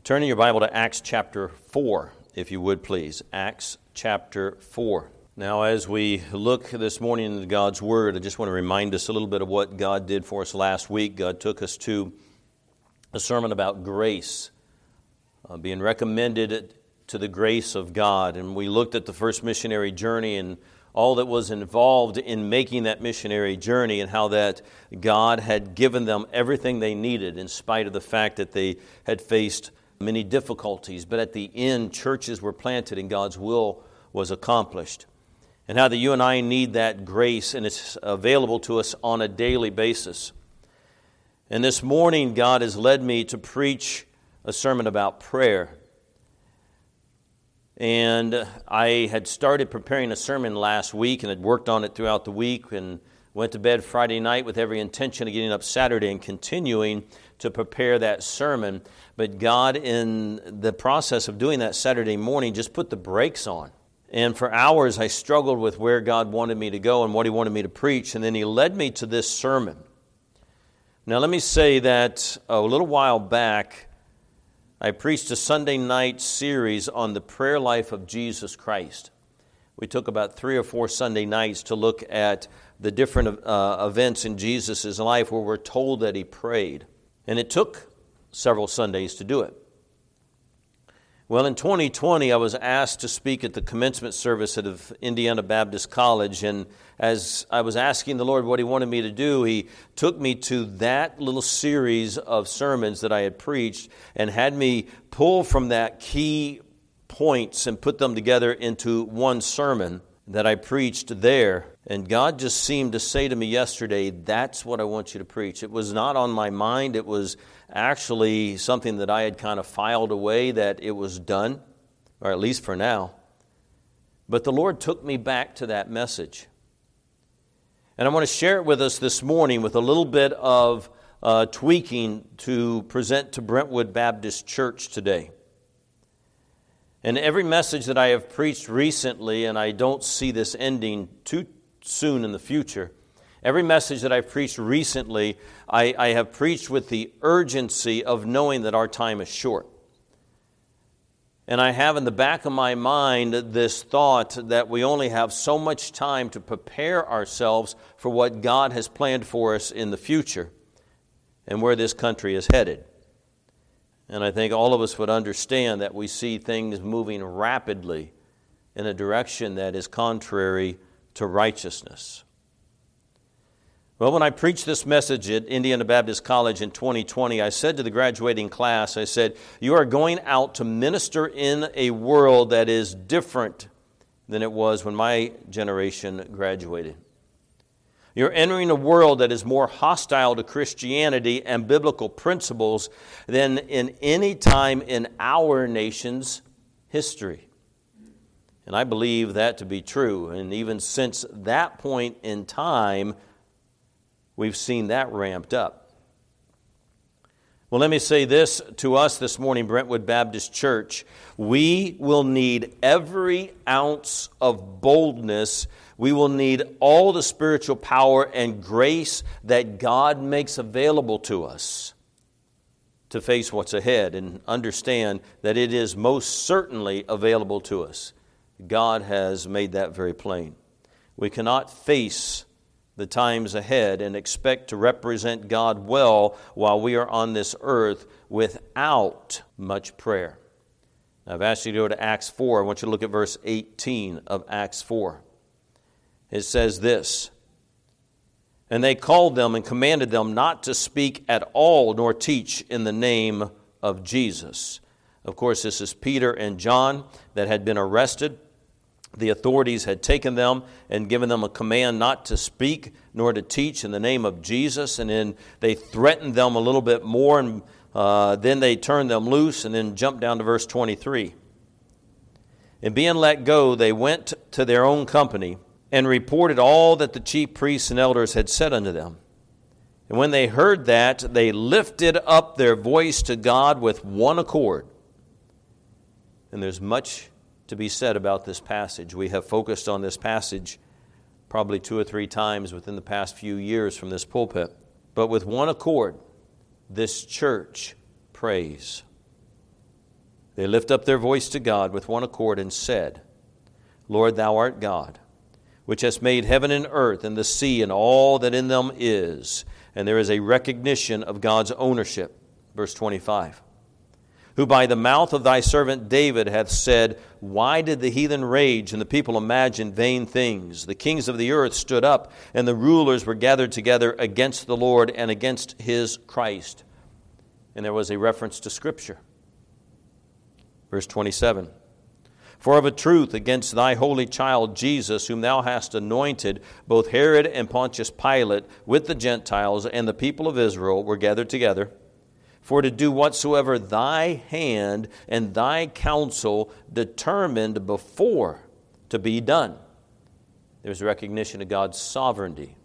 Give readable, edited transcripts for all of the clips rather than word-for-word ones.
Turn in your Bible to Acts chapter 4, if you would please. Acts chapter 4. Now, as we look this morning into God's Word, I just want to remind us a little bit of what God did for us last week. God took us to a sermon about grace, being recommended to the grace of God. And we looked at the first missionary journey and all that was involved in making that missionary journey and how that God had given them everything they needed in spite of the fact that they had faced many difficulties. But at the end, churches were planted and God's will was accomplished. And how that you and I need that grace, and it's available to us on a daily basis. And this morning, God has led me to preach a sermon about prayer. And I had started preparing a sermon last week and had worked on it throughout the week and went to bed Friday night with every intention of getting up Saturday and continuing to prepare that sermon. But God, in the process of doing that Saturday morning, just put the brakes on. And for hours I struggled with where God wanted me to go and what He wanted me to preach. And then He led me to this sermon. Now let me say that a little while back, I preached a Sunday night series on the prayer life of Jesus Christ. We took about 3 or 4 Sunday nights to look at the different events in Jesus' life where we're told that He prayed. And it took several Sundays to do it. Well, in 2020, I was asked to speak at the commencement service at Indiana Baptist College, and as I was asking the Lord what He wanted me to do, He took me to that little series of sermons that I had preached and had me pull from that key points and put them together into one sermon that I preached there. And God just seemed to say to me yesterday, that's what I want you to preach. It was not on my mind. It was actually something that I had kind of filed away that it was done, or at least for now. But the Lord took me back to that message. And I want to share it with us this morning with a little bit of tweaking to present to Brentwood Baptist Church today. And every message that I have preached recently, and I don't see this ending too soon in the future, every message that I've preached recently, I have preached with the urgency of knowing that our time is short. And I have in the back of my mind this thought that we only have so much time to prepare ourselves for what God has planned for us in the future and where this country is headed. And I think all of us would understand that we see things moving rapidly in a direction that is contrary to righteousness. Well, when I preached this message at Indiana Baptist College in 2020, I said to the graduating class, I said, you are going out to minister in a world that is different than it was when my generation graduated. You're entering a world that is more hostile to Christianity and biblical principles than in any time in our nation's history. And I believe that to be true. And even since that point in time, we've seen that ramped up. Well, let me say this to us this morning, Brentwood Baptist Church. We will need every ounce of boldness. We will need all the spiritual power and grace that God makes available to us to face what's ahead and understand that it is most certainly available to us. God has made that very plain. We cannot face the times ahead and expect to represent God well while we are on this earth without much prayer. Now, I've asked you to go to Acts 4. I want you to look at verse 18 of Acts 4. It says this, and they called them and commanded them not to speak at all nor teach in the name of Jesus. Of course, this is Peter and John that had been arrested. The authorities had taken them and given them a command not to speak nor to teach in the name of Jesus. And then they threatened them a little bit more, and then they turned them loose, and then jumped down to verse 23. And being let go, they went to their own company and reported all that the chief priests and elders had said unto them. And when they heard that, they lifted up their voice to God with one accord. And there's much to be said about this passage. We have focused on this passage probably 2 or 3 times within the past few years from this pulpit. But with one accord, this church prays. They lift up their voice to God with one accord and said, Lord, thou art God, which hast made heaven and earth and the sea and all that in them is. And there is a recognition of God's ownership. Verse 25. Who by the mouth of thy servant David hath said, Why did the heathen rage and the people imagine vain things? The kings of the earth stood up, and the rulers were gathered together against the Lord and against his Christ. And there was a reference to Scripture. Verse 27. For of a truth against thy holy child Jesus, whom thou hast anointed, both Herod and Pontius Pilate with the Gentiles and the people of Israel were gathered together, for to do whatsoever thy hand and thy counsel determined before to be done. There's recognition of God's sovereignty.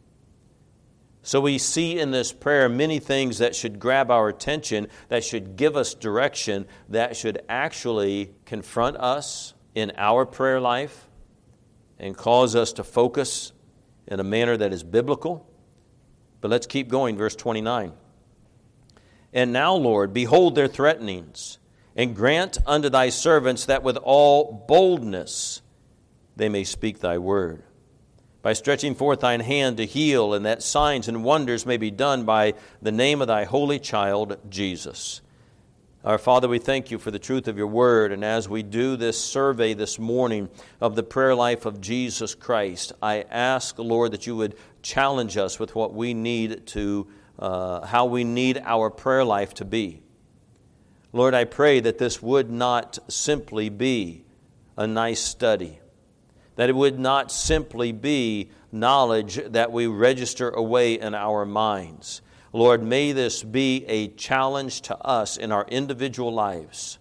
So we see in this prayer many things that should grab our attention, that should give us direction, that should actually confront us in our prayer life and cause us to focus in a manner that is biblical. But let's keep going, verse 29. And now, Lord, behold their threatenings, and grant unto thy servants that with all boldness they may speak thy word, by stretching forth thine hand to heal, and that signs and wonders may be done by the name of thy holy child, Jesus. Our Father, we thank you for the truth of your word, and as we do this survey this morning of the prayer life of Jesus Christ, I ask, Lord, that you would challenge us with what we need to how we need our prayer life to be. Lord, I pray that this would not simply be a nice study, that it would not simply be knowledge that we register away in our minds. Lord, may this be a challenge to us in our individual lives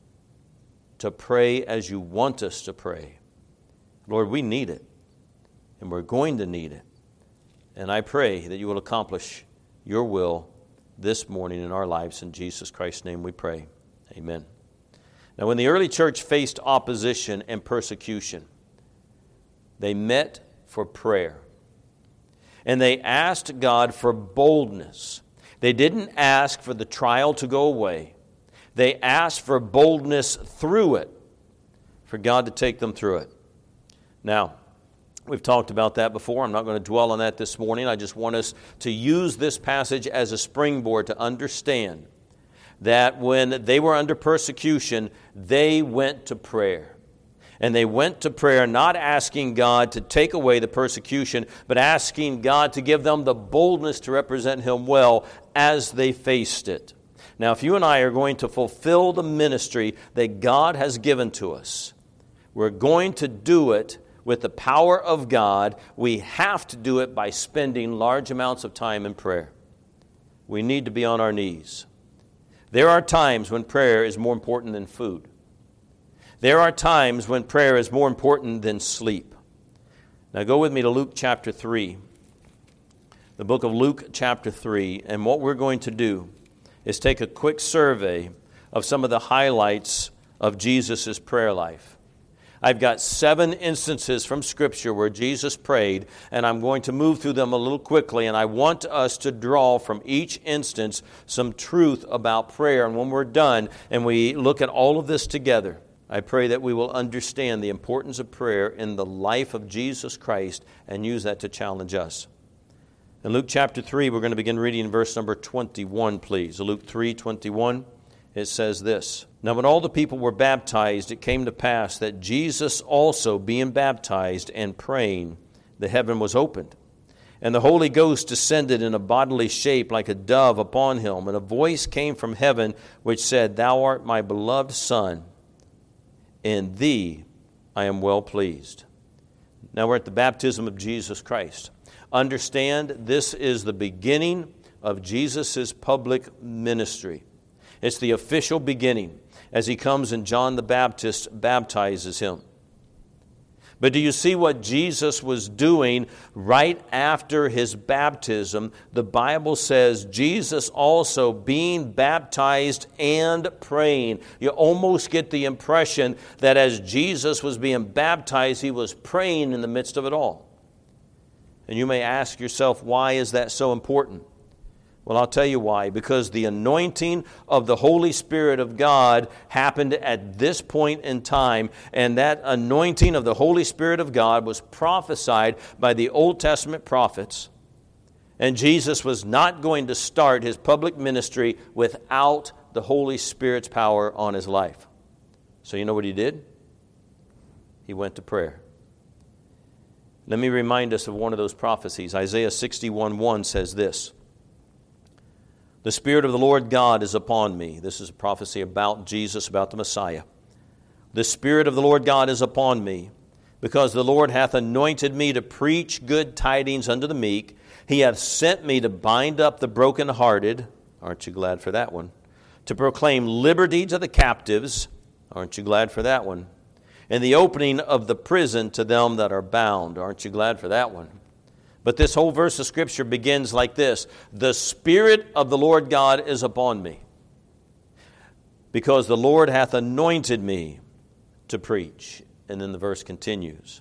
to pray as you want us to pray. Lord, we need it, and we're going to need it. And I pray that you will accomplish your will this morning in our lives. In Jesus Christ's name we pray. Amen. Now, when the early church faced opposition and persecution, they met for prayer. And they asked God for boldness. They didn't ask for the trial to go away. They asked for boldness through it, for God to take them through it. Now, we've talked about that before. I'm not going to dwell on that this morning. I just want us to use this passage as a springboard to understand that when they were under persecution, they went to prayer. And they went to prayer not asking God to take away the persecution, but asking God to give them the boldness to represent Him well as they faced it. Now, if you and I are going to fulfill the ministry that God has given to us, we're going to do it with the power of God. We have to do it by spending large amounts of time in prayer. We need to be on our knees. There are times when prayer is more important than food. There are times when prayer is more important than sleep. Now go with me to Luke chapter 3. The book of Luke chapter 3. And what we're going to do is take a quick survey of some of the highlights of Jesus' prayer life. I've got 7 instances from Scripture where Jesus prayed, and I'm going to move through them a little quickly, and I want us to draw from each instance some truth about prayer. And when we're done and we look at all of this together, I pray that we will understand the importance of prayer in the life of Jesus Christ and use that to challenge us. In Luke chapter 3, we're going to begin reading in verse number 21, please. Luke 3:21. It says this, Now when all the people were baptized, it came to pass that Jesus also, being baptized and praying, the heaven was opened. And the Holy Ghost descended in a bodily shape like a dove upon him. And a voice came from heaven which said, Thou art my beloved Son, in thee I am well pleased. Now we're at the baptism of Jesus Christ. Understand, this is the beginning of Jesus' public ministry. It's the official beginning as he comes and John the Baptist baptizes him. But do you see what Jesus was doing right after his baptism? The Bible says Jesus also being baptized and praying. You almost get the impression that as Jesus was being baptized, he was praying in the midst of it all. And you may ask yourself, why is that so important? Well, I'll tell you why. Because the anointing of the Holy Spirit of God happened at this point in time, and that anointing of the Holy Spirit of God was prophesied by the Old Testament prophets, and Jesus was not going to start his public ministry without the Holy Spirit's power on his life. So you know what he did? He went to prayer. Let me remind us of one of those prophecies. Isaiah 61:1 says this: "The Spirit of the Lord God is upon me." This is a prophecy about Jesus, about the Messiah. "The Spirit of the Lord God is upon me, because the Lord hath anointed me to preach good tidings unto the meek. He hath sent me to bind up the brokenhearted." Aren't you glad for that one? "To proclaim liberty to the captives." Aren't you glad for that one? "And the opening of the prison to them that are bound." Aren't you glad for that one? But this whole verse of Scripture begins like this: "The Spirit of the Lord God is upon me, because the Lord hath anointed me to preach." And then the verse continues.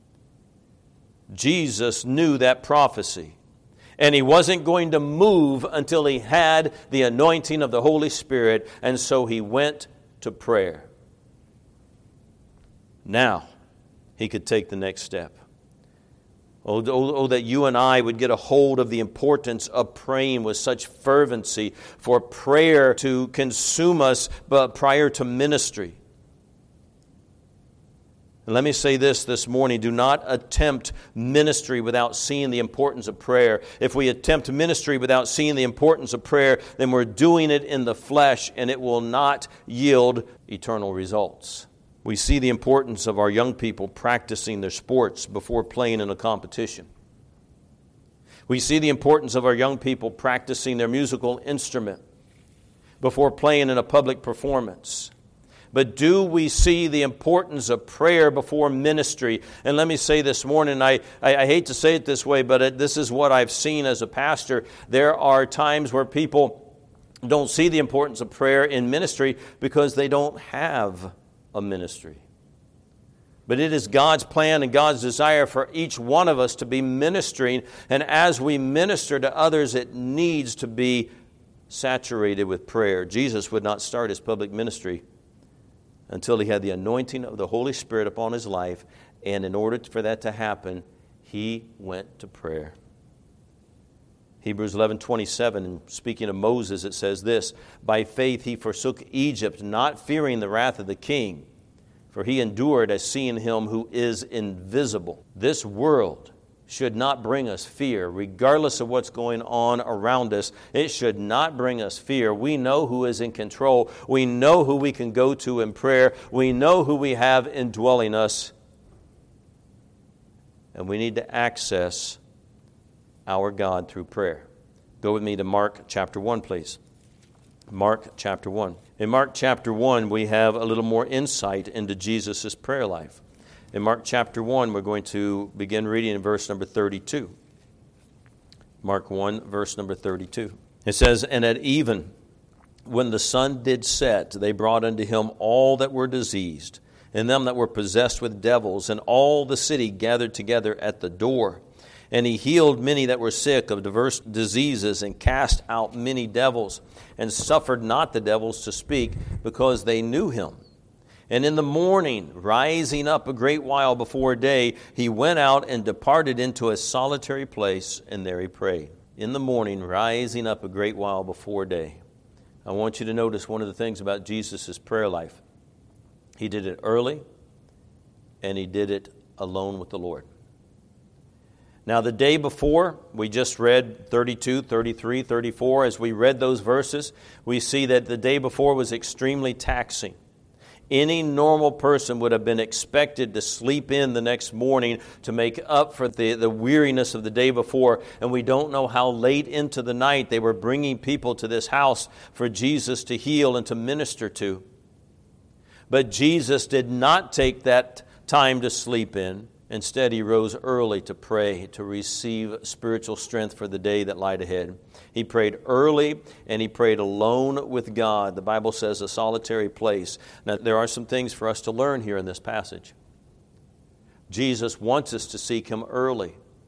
Jesus knew that prophecy, and he wasn't going to move until he had the anointing of the Holy Spirit, and so he went to prayer. Now, he could take the next step. Oh, that you and I would get a hold of the importance of praying with such fervency, for prayer to consume us prior to ministry. And let me say this morning: do not attempt ministry without seeing the importance of prayer. If we attempt ministry without seeing the importance of prayer, then we're doing it in the flesh, and it will not yield eternal results. We see the importance of our young people practicing their sports before playing in a competition. We see the importance of our young people practicing their musical instrument before playing in a public performance. But do we see the importance of prayer before ministry? And let me say this morning, I hate to say it this way, but this is what I've seen as a pastor. There are times where people don't see the importance of prayer in ministry because they don't have a ministry. But it is God's plan and God's desire for each one of us to be ministering. And as we minister to others, it needs to be saturated with prayer. Jesus would not start his public ministry until he had the anointing of the Holy Spirit upon his life. And in order for that to happen, he went to prayer. Hebrews 11:27, speaking of Moses, it says this: "By faith he forsook Egypt, not fearing the wrath of the king, for he endured as seeing him who is invisible." This world should not bring us fear, regardless of what's going on around us. It should not bring us fear. We know who is in control. We know who we can go to in prayer. We know who we have indwelling us. And we need to access our God through prayer. Go with me to Mark chapter 1, please. Mark chapter 1. In Mark chapter 1, we have a little more insight into Jesus' prayer life. In Mark chapter 1, we're going to begin reading in verse number 32. Mark 1, verse number 32. It says, "And at even, when the sun did set, they brought unto him all that were diseased, and them that were possessed with devils, and all the city gathered together at the door. And he healed many that were sick of diverse diseases, and cast out many devils, and suffered not the devils to speak, because they knew him. And in the morning, rising up a great while before day, he went out and departed into a solitary place, and there he prayed." In the morning, rising up a great while before day. I want you to notice one of the things about Jesus' prayer life. He did it early, and he did it alone with the Lord. Now, the day before, we just read 32, 33, 34. As we read those verses, we see that the day before was extremely taxing. Any normal person would have been expected to sleep in the next morning to make up for the weariness of the day before. And we don't know how late into the night they were bringing people to this house for Jesus to heal and to minister to. But Jesus did not take that time to sleep in. Instead, he rose early to pray, to receive spiritual strength for the day that lied ahead. He prayed early, and he prayed alone with God. The Bible says a solitary place. Now, there are some things for us to learn here in this passage. Jesus wants us to seek him early.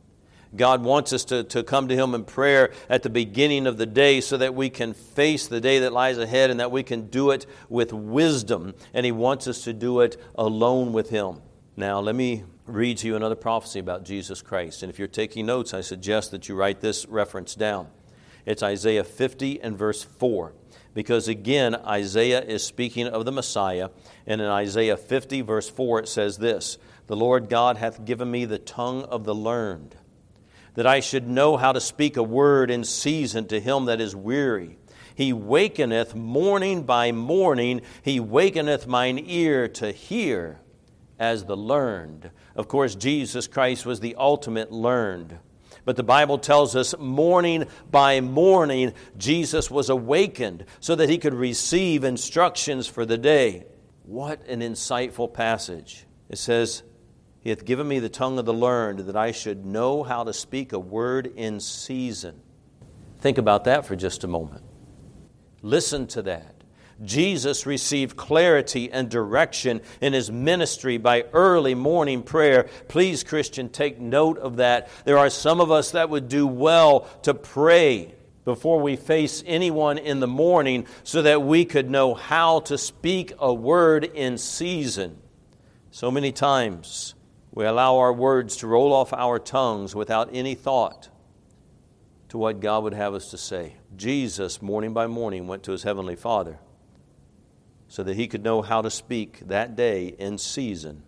God wants us to come to Him in prayer at the beginning of the day so that we can face the day that lies ahead and that we can do it with wisdom. And He wants us to do it alone with Him. Now, let me read to you another prophecy about Jesus Christ. And if you're taking notes, I suggest that you write this reference down. It's Isaiah 50 and verse 4. Because again, Isaiah is speaking of the Messiah. And in Isaiah 50 verse 4 it says this, "The Lord God hath given me the tongue of the learned, that I should know how to speak a word in season to him that is weary. He wakeneth morning by morning, He wakeneth mine ear to hear as the learned." Of course, Jesus Christ was the ultimate learned. But the Bible tells us morning by morning, Jesus was awakened so that He could receive instructions for the day. What an insightful passage. It says, "He hath given me the tongue of the learned, that I should know how to speak a word in season." Think about that for just a moment. Listen to that. Jesus received clarity and direction in His ministry by early morning prayer. Please, Christian, take note of that. There are some of us that would do well to pray before we face anyone in the morning so that we could know how to speak a word in season. So many times we allow our words to roll off our tongues without any thought to what God would have us to say. Jesus, morning by morning, went to His Heavenly Father so that He could know how to speak that day in season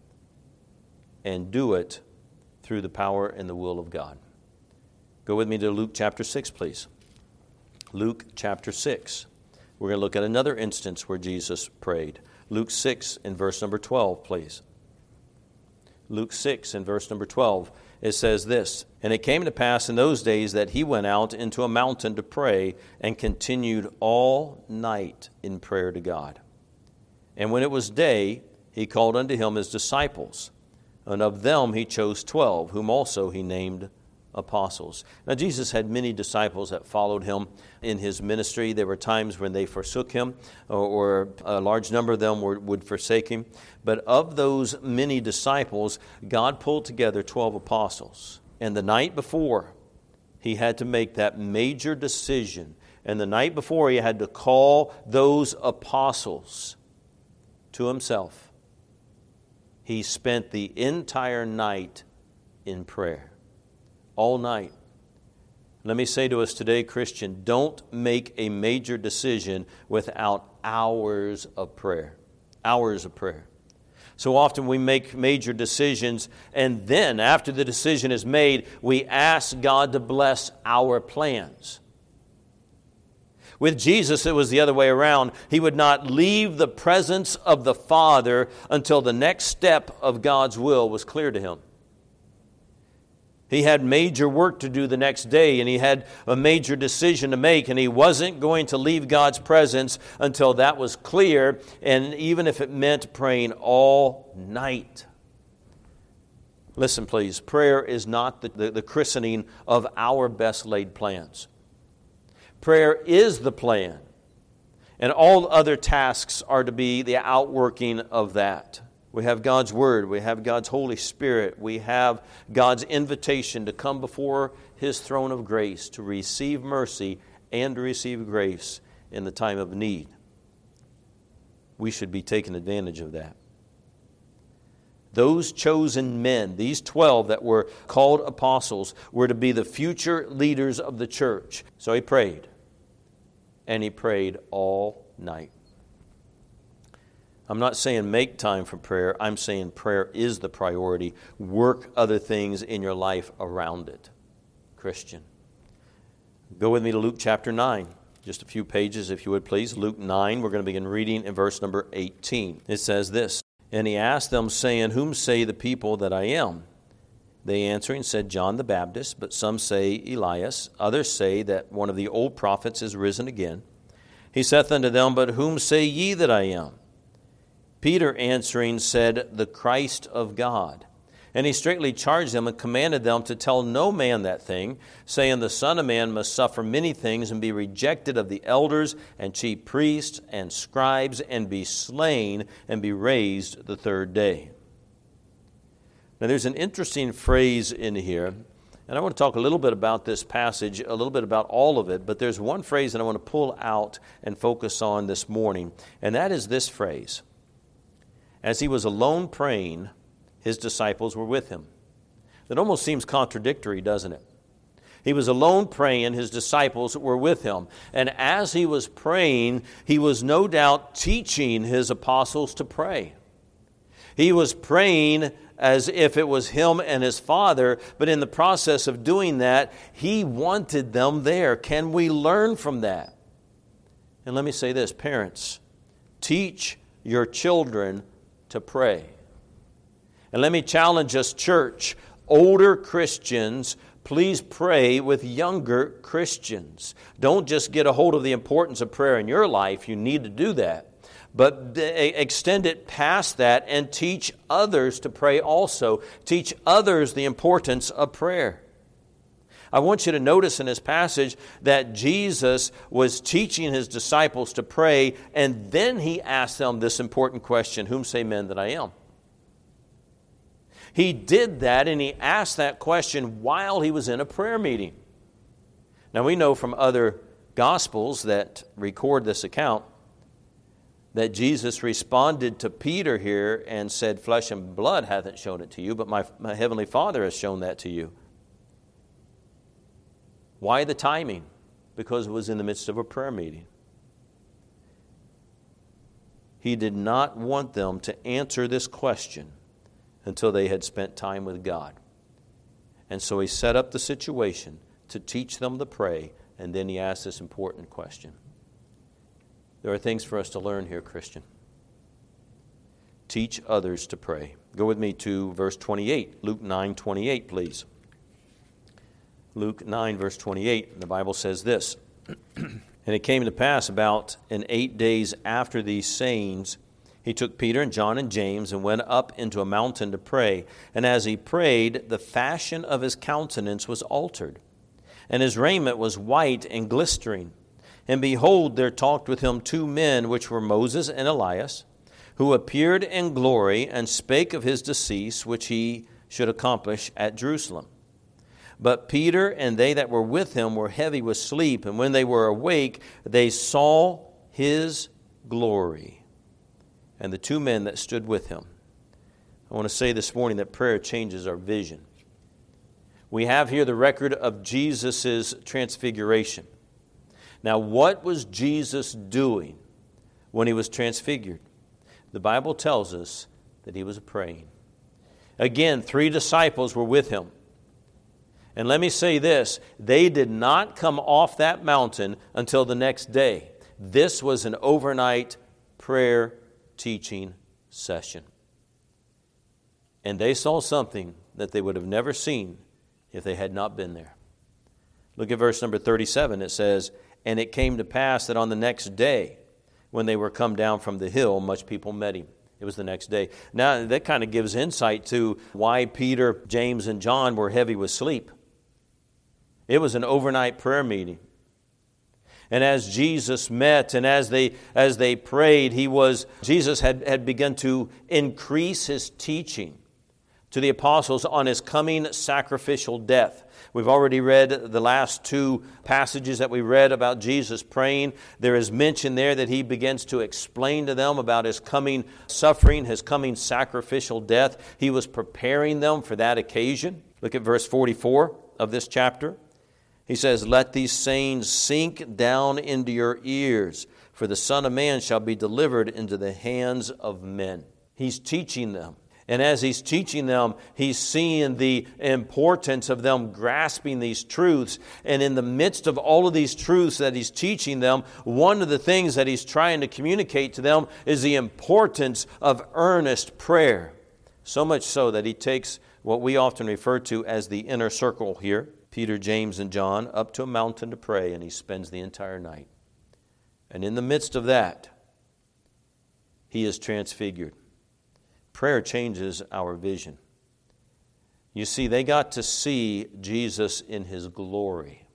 and do it through the power and the will of God. Go with me to Luke chapter 6, please. Luke chapter 6. We're going to look at another instance where Jesus prayed. Luke 6 in verse number 12, please. Luke 6 in verse number 12. It says this, "And it came to pass in those days that He went out into a mountain to pray and continued all night in prayer to God. And when it was day, He called unto Him His disciples, and of them He chose 12, whom also He named apostles." Now, Jesus had many disciples that followed Him in His ministry. There were times when they forsook Him, or a large number of them would forsake Him. But of those many disciples, God pulled together 12 apostles. And the night before, He had to make that major decision. And the night before, He had to call those apostles to Himself. He spent the entire night in prayer. All night. Let me say to us today, Christian, don't make a major decision without hours of prayer. Hours of prayer. So often we make major decisions, and then after the decision is made, we ask God to bless our plans. With Jesus, it was the other way around. He would not leave the presence of the Father until the next step of God's will was clear to Him. He had major work to do the next day, and He had a major decision to make, and He wasn't going to leave God's presence until that was clear, and even if it meant praying all night. Listen, please, prayer is not the christening of our best laid plans. Prayer is the plan, and all other tasks are to be the outworking of that. We have God's Word. We have God's Holy Spirit. We have God's invitation to come before His throne of grace to receive mercy and to receive grace in the time of need. We should be taking advantage of that. Those chosen men, these 12 that were called apostles, were to be the future leaders of the church. So he prayed, and he prayed all night. I'm not saying make time for prayer. I'm saying prayer is the priority. Work other things in your life around it, Christian. Go with me to Luke chapter 9. Just a few pages, if you would please. Luke 9, we're going to begin reading in verse number 18. It says this, "And He asked them, saying, Whom say the people that I am? They answering said, John the Baptist, but some say Elias. Others say that one of the old prophets is risen again. He saith unto them, But whom say ye that I am? Peter answering said, The Christ of God. And he straitly charged them and commanded them to tell no man that thing, saying, The Son of Man must suffer many things and be rejected of the elders and chief priests and scribes and be slain and be raised the third day." Now there's an interesting phrase in here. And I want to talk a little bit about this passage, a little bit about all of it, but there's one phrase that I want to pull out and focus on this morning, and that is this phrase. As he was alone praying, his disciples were with him. That almost seems contradictory, doesn't it? He was alone praying, his disciples were with him. And as he was praying, he was no doubt teaching his apostles to pray. He was praying as if it was him and his Father, but in the process of doing that, he wanted them there. Can we learn from that? And let me say this, parents, teach your children to pray. And let me challenge us, church, older Christians, please pray with younger Christians. Don't just get a hold of the importance of prayer in your life. You need to do that. But extend it past that and teach others to pray also. Teach others the importance of prayer. I want you to notice in this passage that Jesus was teaching his disciples to pray, and then he asked them this important question, whom say men that I am? He did that, and he asked that question while he was in a prayer meeting. Now we know from other Gospels that record this account that Jesus responded to Peter here and said, flesh and blood hath shown it to you, but my heavenly Father has shown that to you. Why the timing? Because it was in the midst of a prayer meeting. He did not want them to answer this question until they had spent time with God. And so he set up the situation to teach them to pray, and then he asked this important question. There are things for us to learn here, Christian. Teach others to pray. Go with me to verse 28, Luke 9:28, please. Luke 9, verse 28, the Bible says this, And it came to pass about 8 days after these sayings, he took Peter and John and James and went up into a mountain to pray. And as he prayed, the fashion of his countenance was altered, and his raiment was white and glistering. And behold, there talked with him 2 men, which were Moses and Elias, who appeared in glory and spake of his decease, which he should accomplish at Jerusalem. But Peter and they that were with him were heavy with sleep, and when they were awake, they saw his glory, and the 2 men that stood with him. I want to say this morning that prayer changes our vision. We have here the record of Jesus' transfiguration. Now, what was Jesus doing when he was transfigured? The Bible tells us that he was praying. Again, 3 disciples were with him. And let me say this, they did not come off that mountain until the next day. This was an overnight prayer teaching session. And they saw something that they would have never seen if they had not been there. Look at verse number 37. It says, And it came to pass that on the next day, when they were come down from the hill, much people met him. It was the next day. Now, that kind of gives insight to why Peter, James, and John were heavy with sleep. It was an overnight prayer meeting. And as Jesus met and as they prayed, Jesus had begun to increase his teaching to the apostles on his coming sacrificial death. We've already read the last 2 passages that we read about Jesus praying. There is mention there that he begins to explain to them about his coming suffering, his coming sacrificial death. He was preparing them for that occasion. Look at verse 44 of this chapter. He says, Let these sayings sink down into your ears, for the Son of Man shall be delivered into the hands of men. He's teaching them. And as he's teaching them, he's seeing the importance of them grasping these truths. And in the midst of all of these truths that he's teaching them, one of the things that he's trying to communicate to them is the importance of earnest prayer. So much so that he takes what we often refer to as the inner circle here, Peter, James, and John, up to a mountain to pray, and he spends the entire night. And in the midst of that, he is transfigured. Prayer changes our vision. You see, they got to see Jesus in his glory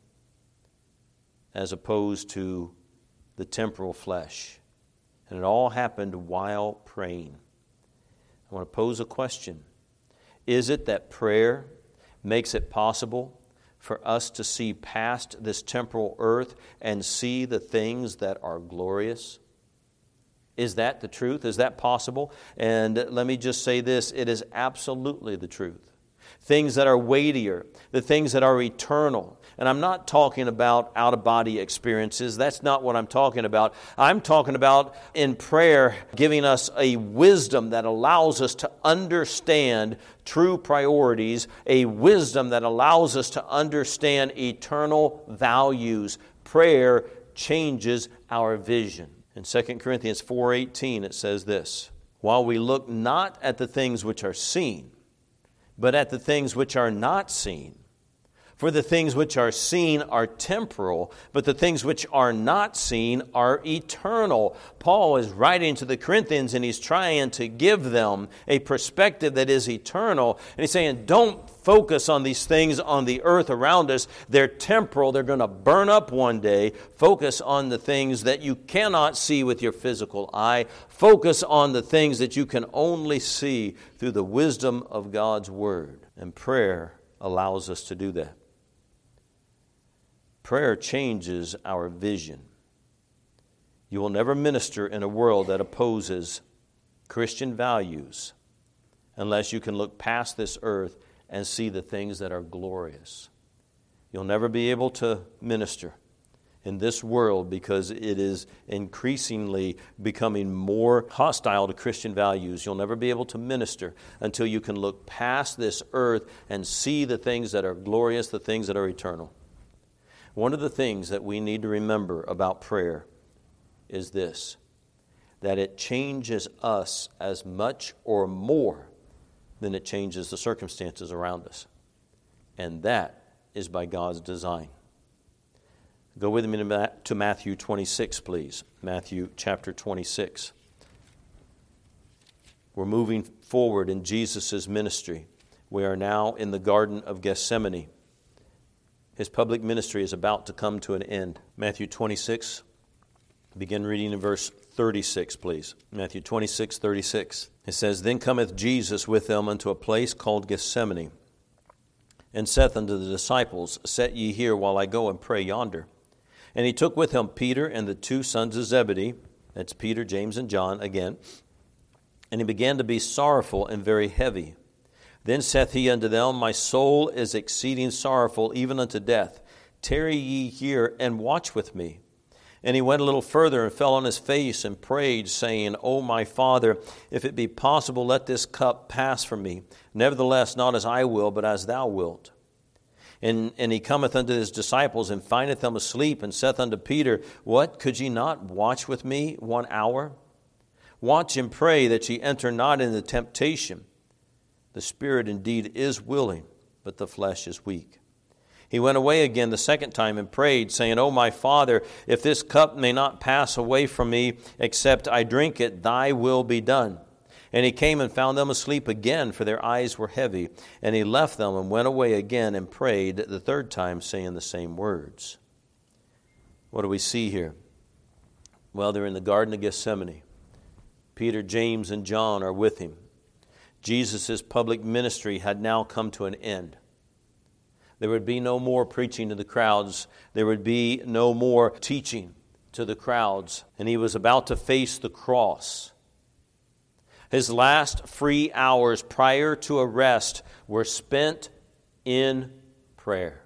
as opposed to the temporal flesh. And it all happened while praying. I want to pose a question. Is it that prayer makes it possible for us to see past this temporal earth and see the things that are glorious? Is that the truth? Is that possible? And let me just say this, it is absolutely the truth. Things that are weightier, the things that are eternal. And I'm not talking about out-of-body experiences. That's not what I'm talking about. I'm talking about in prayer giving us a wisdom that allows us to understand true priorities, a wisdom that allows us to understand eternal values. Prayer changes our vision. In 2 Corinthians 4:18 it says this, "While we look not at the things which are seen, but at the things which are not seen. For the things which are seen are temporal, but the things which are not seen are eternal." Paul is writing to the Corinthians and he's trying to give them a perspective that is eternal. And he's saying, don't focus on these things on the earth around us. They're temporal. They're going to burn up one day. Focus on the things that you cannot see with your physical eye. Focus on the things that you can only see through the wisdom of God's Word. And prayer allows us to do that. Prayer changes our vision. You will never minister in a world that opposes Christian values unless you can look past this earth and see the things that are glorious. You'll never be able to minister in this world because it is increasingly becoming more hostile to Christian values. You'll never be able to minister until you can look past this earth and see the things that are glorious, the things that are eternal. One of the things that we need to remember about prayer is this, that it changes us as much or more than it changes the circumstances around us. And that is by God's design. Go with me to Matthew 26, please. Matthew chapter 26. We're moving forward in Jesus' ministry. We are now in the Garden of Gethsemane. His public ministry is about to come to an end. Matthew 26, begin reading in verse 36, please. Matthew 26, 36. It says, "Then cometh Jesus with them unto a place called Gethsemane, and saith unto the disciples, Set ye here while I go and pray yonder. And he took with him Peter and the two sons of Zebedee," that's Peter, James, and John again, "and he began to be sorrowful and very heavy. Then saith he unto them, My soul is exceeding sorrowful, even unto death. Tarry ye here and watch with me. And he went a little further and fell on his face and prayed, saying, O my Father, if it be possible, let this cup pass from me. Nevertheless, not as I will, but as thou wilt. And he cometh unto his disciples, and findeth them asleep, and saith unto Peter, What, could ye not watch with me 1 hour? Watch and pray that ye enter not into temptation. The spirit indeed is willing, but the flesh is weak. He went away again the second time and prayed, saying, O my Father, if this cup may not pass away from me, except I drink it, thy will be done. And he came and found them asleep again, for their eyes were heavy. And he left them and went away again and prayed the third time, saying the same words." What do we see here? Well, they're in the Garden of Gethsemane. Peter, James, and John are with him. Jesus' public ministry had now come to an end. There would be no more preaching to the crowds. There would be no more teaching to the crowds. And he was about to face the cross. His last free hours prior to arrest were spent in prayer.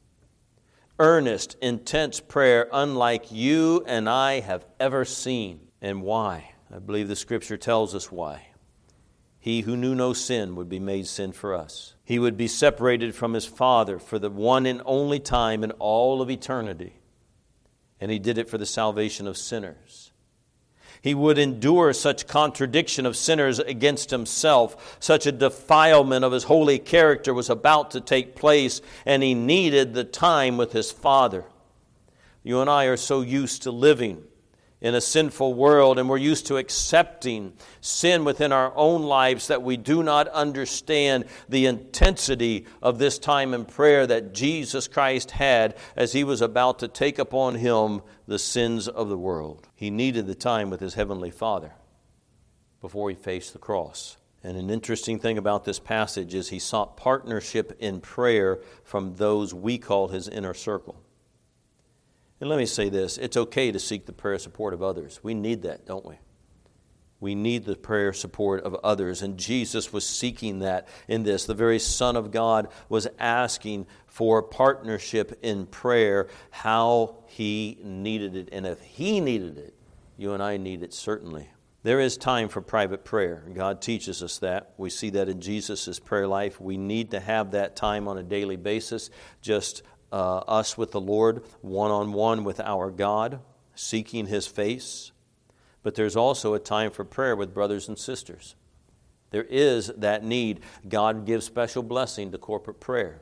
Earnest, intense prayer, unlike you and I have ever seen. And why? I believe the Scripture tells us why. He who knew no sin would be made sin for us. He would be separated from his Father for the one and only time in all of eternity. And he did it for the salvation of sinners. He would endure such contradiction of sinners against himself. Such a defilement of his holy character was about to take place, and he needed the time with his Father. You and I are so used to living in a sinful world, and we're used to accepting sin within our own lives that we do not understand the intensity of this time in prayer that Jesus Christ had as he was about to take upon him the sins of the world. He needed the time with his heavenly Father before he faced the cross. And an interesting thing about this passage is he sought partnership in prayer from those we call his inner circle. And let me say this, it's okay to seek the prayer support of others. We need that, don't we? We need the prayer support of others, and Jesus was seeking that in this. The very Son of God was asking for partnership in prayer, how he needed it. And if he needed it, you and I need it certainly. There is time for private prayer. God teaches us that. We see that in Jesus' prayer life. We need to have that time on a daily basis, just us with the Lord, one-on-one with our God, seeking his face. But there's also a time for prayer with brothers and sisters. There is that need. God gives special blessing to corporate prayer.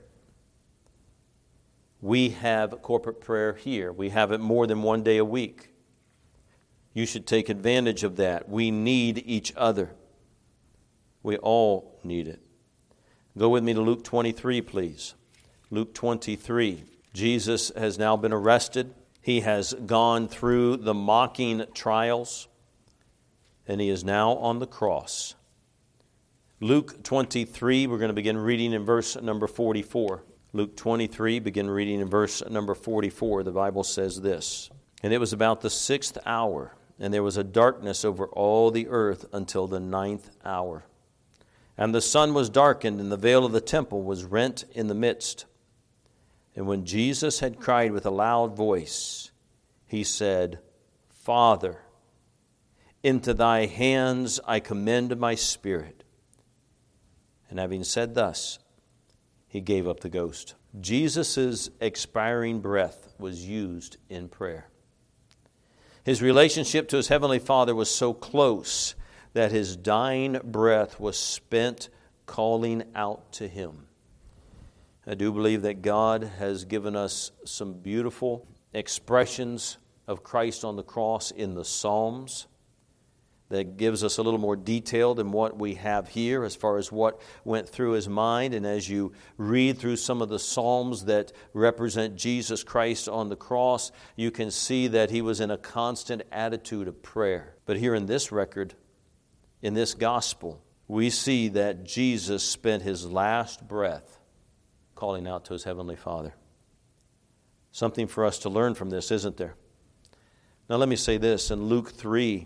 We have corporate prayer here. We have it more than one day a week. You should take advantage of that. We need each other. We all need it. Go with me to Luke 23, please. Luke 23. Jesus has now been arrested. He has gone through the mocking trials, and he is now on the cross. Luke 23, we're going to begin reading in verse number 44. Luke 23, begin reading in verse number 44. The Bible says this, "And it was about the 6th hour, and there was a darkness over all the earth until the 9th hour. And the sun was darkened, and the veil of the temple was rent in the midst. And when Jesus had cried with a loud voice, he said, 'Father, into thy hands I commend my spirit.' And having said thus, he gave up the ghost." Jesus' expiring breath was used in prayer. His relationship to his heavenly Father was so close that his dying breath was spent calling out to him. I do believe that God has given us some beautiful expressions of Christ on the cross in the Psalms that gives us a little more detail than what we have here as far as what went through his mind. And as you read through some of the Psalms that represent Jesus Christ on the cross, you can see that he was in a constant attitude of prayer. But here in this record, in this gospel, we see that Jesus spent his last breath calling out to his heavenly Father. Something for us to learn from this, isn't there? Now let me say this, in Luke 3,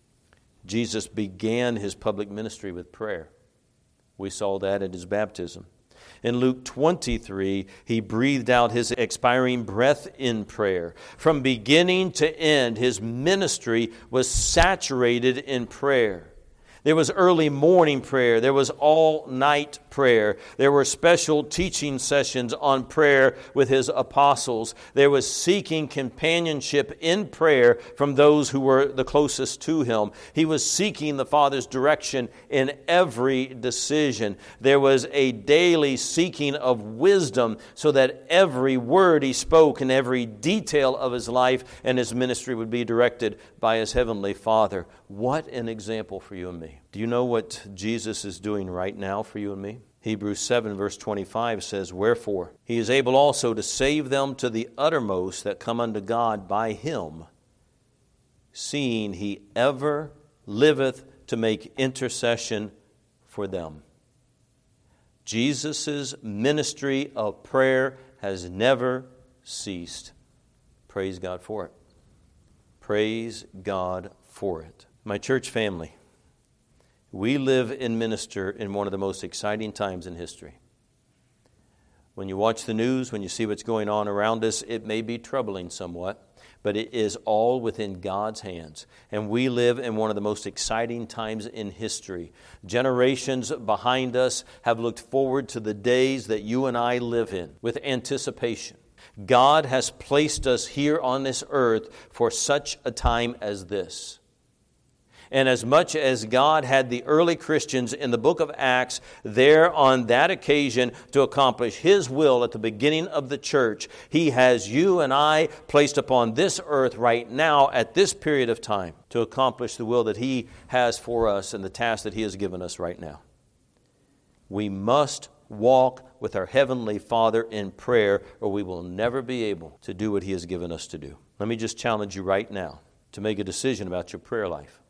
Jesus began his public ministry with prayer. We saw that at his baptism. In Luke 23, he breathed out his expiring breath in prayer. From beginning to end, his ministry was saturated in prayer. There was early morning prayer. There was all-night prayer. There were special teaching sessions on prayer with his apostles. There was seeking companionship in prayer from those who were the closest to him. He was seeking the Father's direction in every decision. There was a daily seeking of wisdom so that every word he spoke and every detail of his life and his ministry would be directed by his heavenly Father. What an example for you and me. Do you know what Jesus is doing right now for you and me? Hebrews 7 verse 25 says, "Wherefore he is able also to save them to the uttermost that come unto God by him, seeing he ever liveth to make intercession for them." Jesus' ministry of prayer has never ceased. Praise God for it. Praise God for it. My church family, we live and minister in one of the most exciting times in history. When you watch the news, when you see what's going on around us, it may be troubling somewhat, but it is all within God's hands. And we live in one of the most exciting times in history. Generations behind us have looked forward to the days that you and I live in with anticipation. God has placed us here on this earth for such a time as this. And as much as God had the early Christians in the book of Acts there on that occasion to accomplish His will at the beginning of the church, He has you and I placed upon this earth right now at this period of time to accomplish the will that He has for us and the task that He has given us right now. We must walk with our Heavenly Father in prayer, or we will never be able to do what He has given us to do. Let me just challenge you right now to make a decision about your prayer life.